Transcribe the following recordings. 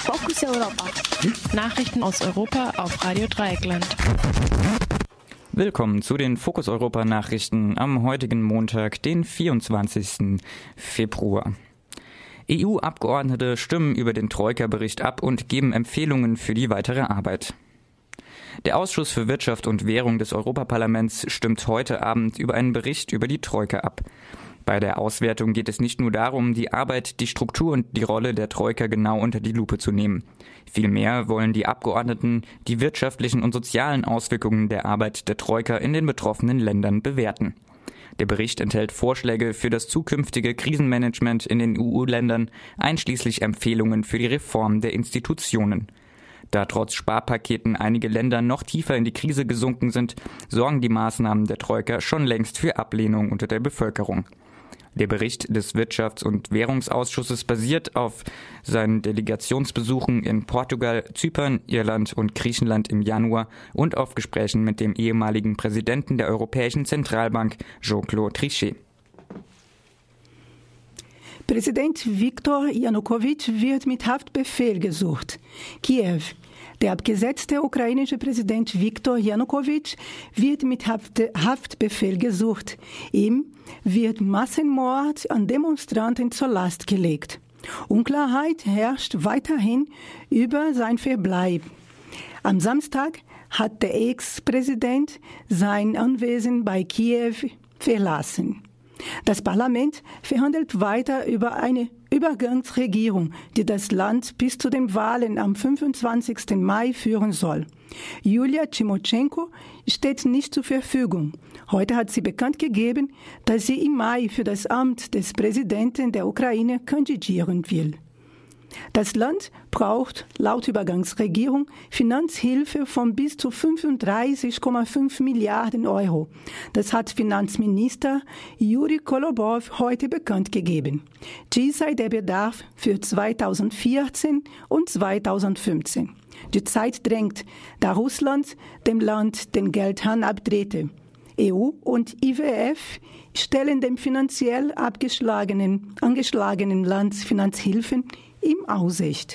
Fokus Europa. Nachrichten aus Europa auf Radio Dreieckland. Willkommen zu den Fokus Europa Nachrichten am heutigen Montag, den 24. Februar. EU-Abgeordnete stimmen über den Troika-Bericht ab und geben Empfehlungen für die weitere Arbeit. Der Ausschuss für Wirtschaft und Währung des Europaparlaments stimmt heute Abend über einen Bericht über die Troika ab. Bei der Auswertung geht es nicht nur darum, die Arbeit, die Struktur und die Rolle der Troika genau unter die Lupe zu nehmen. Vielmehr wollen die Abgeordneten die wirtschaftlichen und sozialen Auswirkungen der Arbeit der Troika in den betroffenen Ländern bewerten. Der Bericht enthält Vorschläge für das zukünftige Krisenmanagement in den EU-Ländern, einschließlich Empfehlungen für die Reform der Institutionen. Da trotz Sparpaketen einige Länder noch tiefer in die Krise gesunken sind, sorgen die Maßnahmen der Troika schon längst für Ablehnung unter der Bevölkerung. Der Bericht des Wirtschafts- und Währungsausschusses basiert auf seinen Delegationsbesuchen in Portugal, Zypern, Irland und Griechenland im Januar und auf Gesprächen mit dem ehemaligen Präsidenten der Europäischen Zentralbank, Jean-Claude Trichet. Präsident Viktor Janukowitsch wird mit Haftbefehl gesucht. Kiew. Der abgesetzte ukrainische Präsident Viktor Janukowitsch wird mit Haftbefehl gesucht. Ihm wird Massenmord an Demonstranten zur Last gelegt. Unklarheit herrscht weiterhin über sein Verbleib. Am Samstag hat der Ex-Präsident sein Anwesen bei Kiew verlassen. Das Parlament verhandelt weiter über eine Übergangsregierung, die das Land bis zu den Wahlen am 25. Mai führen soll. Julia Timoschenko steht nicht zur Verfügung. Heute hat sie bekannt gegeben, dass sie im Mai für das Amt des Präsidenten der Ukraine kandidieren will. Das Land braucht laut Übergangsregierung Finanzhilfe von bis zu 35,5 Milliarden Euro. Das hat Finanzminister Juri Kolobow heute bekannt gegeben. Dies sei der Bedarf für 2014 und 2015. Die Zeit drängt, da Russland dem Land den Geldhahn abdrehte. EU und IWF stellen dem finanziell angeschlagenen Land Finanzhilfen in Aussicht.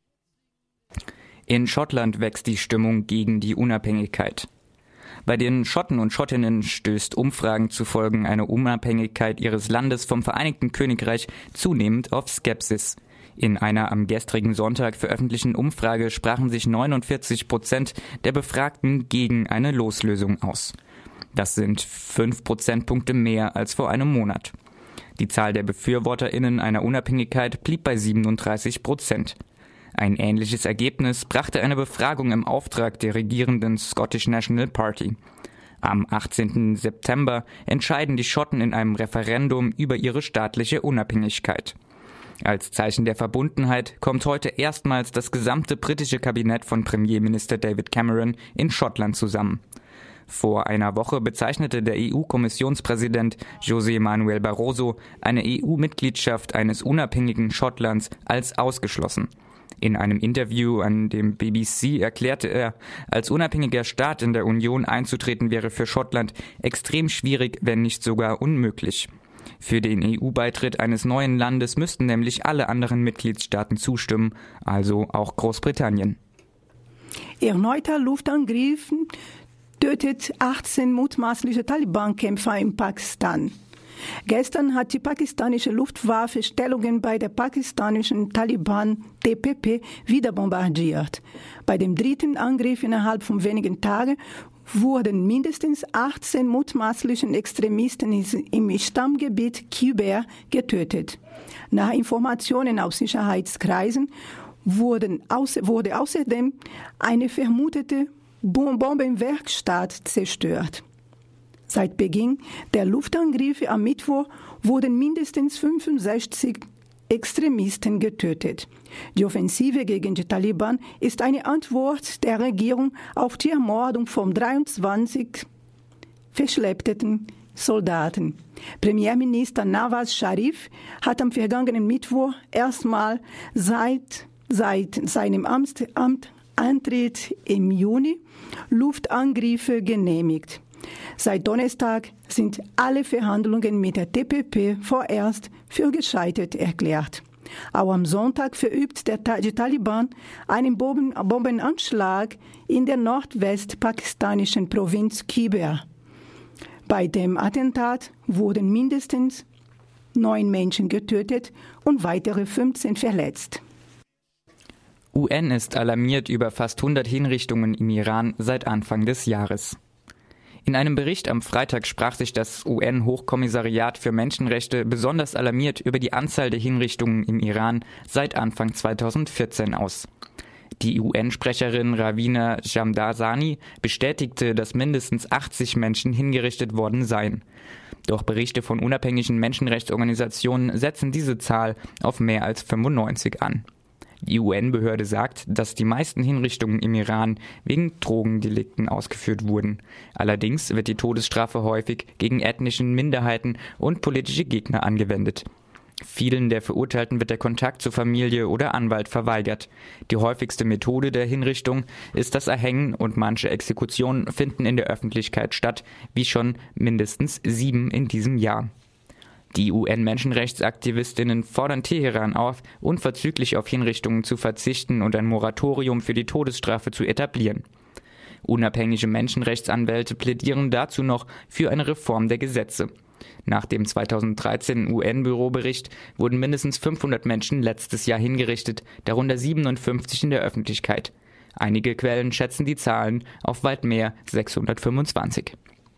In Schottland wächst die Stimmung gegen die Unabhängigkeit. Bei den Schotten und Schottinnen stößt Umfragen zufolge eine Unabhängigkeit ihres Landes vom Vereinigten Königreich zunehmend auf Skepsis. In einer am gestrigen Sonntag veröffentlichten Umfrage sprachen sich 49% der Befragten gegen eine Loslösung aus. Das sind 5 Prozentpunkte mehr als vor einem Monat. Die Zahl der BefürworterInnen einer Unabhängigkeit blieb bei 37%. Ein ähnliches Ergebnis brachte eine Befragung im Auftrag der regierenden Scottish National Party. Am 18. September entscheiden die Schotten in einem Referendum über ihre staatliche Unabhängigkeit. Als Zeichen der Verbundenheit kommt heute erstmals das gesamte britische Kabinett von Premierminister David Cameron in Schottland zusammen. Vor einer Woche bezeichnete der EU-Kommissionspräsident José Manuel Barroso eine EU-Mitgliedschaft eines unabhängigen Schottlands als ausgeschlossen. In einem Interview an dem BBC erklärte er, als unabhängiger Staat in der Union einzutreten wäre für Schottland extrem schwierig, wenn nicht sogar unmöglich. Für den EU-Beitritt eines neuen Landes müssten nämlich alle anderen Mitgliedstaaten zustimmen, also auch Großbritannien. Erneuter Luftangriff tötet 18 mutmaßliche Taliban-Kämpfer in Pakistan. Gestern hat die pakistanische Luftwaffe Stellungen bei der pakistanischen Taliban TPP wieder bombardiert. Bei dem dritten Angriff innerhalb von wenigen Tagen wurden mindestens 18 mutmaßlichen Extremisten im Stammgebiet Khyber getötet. Nach Informationen aus Sicherheitskreisen wurde außerdem eine vermutete Bombenwerkstatt zerstört. Seit Beginn der Luftangriffe am Mittwoch wurden mindestens 65 Extremisten getötet. Die Offensive gegen die Taliban ist eine Antwort der Regierung auf die Ermordung von 23 verschleppten Soldaten. Premierminister Nawaz Sharif hat am vergangenen Mittwoch erstmal seit seinem Amtsantritt im Juni Luftangriffe genehmigt. Seit Donnerstag sind alle Verhandlungen mit der TPP vorerst für gescheitert erklärt. Auch am Sonntag verübt die Taliban einen Bombenanschlag in der nordwestpakistanischen Provinz Khyber. Bei dem Attentat wurden mindestens 9 Menschen getötet und weitere 15 verletzt. UN ist alarmiert über fast 100 Hinrichtungen im Iran seit Anfang des Jahres. In einem Bericht am Freitag sprach sich das UN-Hochkommissariat für Menschenrechte besonders alarmiert über die Anzahl der Hinrichtungen im Iran seit Anfang 2014 aus. Die UN-Sprecherin Ravina Shamdasani bestätigte, dass mindestens 80 Menschen hingerichtet worden seien. Doch Berichte von unabhängigen Menschenrechtsorganisationen setzen diese Zahl auf mehr als 95 an. Die UN-Behörde sagt, dass die meisten Hinrichtungen im Iran wegen Drogendelikten ausgeführt wurden. Allerdings wird die Todesstrafe häufig gegen ethnischen Minderheiten und politische Gegner angewendet. Vielen der Verurteilten wird der Kontakt zur Familie oder Anwalt verweigert. Die häufigste Methode der Hinrichtung ist das Erhängen und manche Exekutionen finden in der Öffentlichkeit statt, wie schon mindestens 7 in diesem Jahr. Die UN-Menschenrechtsaktivistinnen fordern Teheran auf, unverzüglich auf Hinrichtungen zu verzichten und ein Moratorium für die Todesstrafe zu etablieren. Unabhängige Menschenrechtsanwälte plädieren dazu noch für eine Reform der Gesetze. Nach dem 2013 UN-Bürobericht wurden mindestens 500 Menschen letztes Jahr hingerichtet, darunter 57 in der Öffentlichkeit. Einige Quellen schätzen die Zahlen auf weit mehr 625.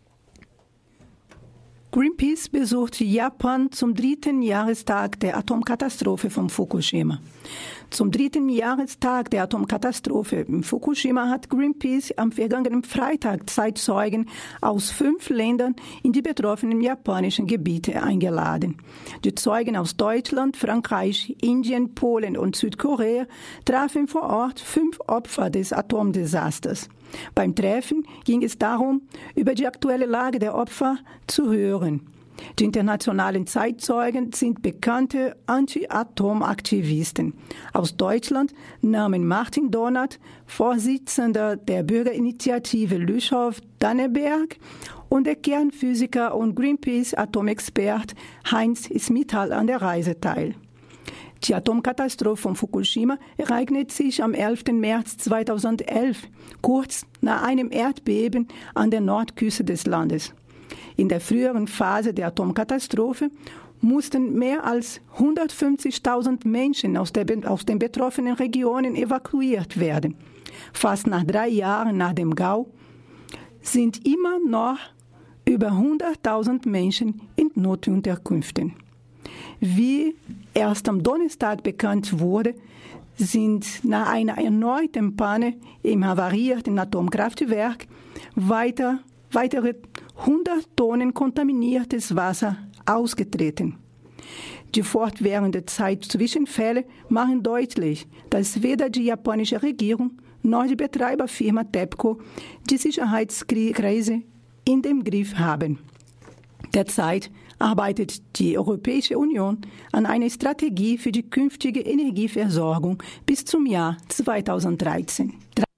Greenpeace besucht Japan zum 3. Jahrestag der Atomkatastrophe von Fukushima. Zum 3. Jahrestag der Atomkatastrophe in Fukushima hat Greenpeace am vergangenen Freitag Zeitzeugen aus 5 Ländern in die betroffenen japanischen Gebiete eingeladen. Die Zeugen aus Deutschland, Frankreich, Indien, Polen und Südkorea trafen vor Ort 5 Opfer des Atomdesasters. Beim Treffen ging es darum, über die aktuelle Lage der Opfer zu hören. Die internationalen Zeitzeugen sind bekannte Anti-Atom-Aktivisten. Aus Deutschland nahmen Martin Donat, Vorsitzender der Bürgerinitiative Lüschow-Danneberg, und der Kernphysiker und Greenpeace-Atomexpert Heinz Smittal an der Reise teil. Die Atomkatastrophe von Fukushima ereignet sich am 11. März 2011, kurz nach einem Erdbeben an der Nordküste des Landes. In der früheren Phase der Atomkatastrophe mussten mehr als 150.000 Menschen aus den betroffenen Regionen evakuiert werden. Fast nach 3 Jahren nach dem GAU sind immer noch über 100.000 Menschen in Notunterkünften. Wie erst am Donnerstag bekannt wurde, sind nach einer erneuten Panne im havarierten Atomkraftwerk weitere 100 Tonnen kontaminiertes Wasser ausgetreten. Die fortwährende Zeitzwischenfälle machen deutlich, dass weder die japanische Regierung noch die Betreiberfirma TEPCO die Sicherheitskrise in dem Griff haben. Derzeit arbeitet die Europäische Union an einer Strategie für die künftige Energieversorgung bis zum Jahr 2013.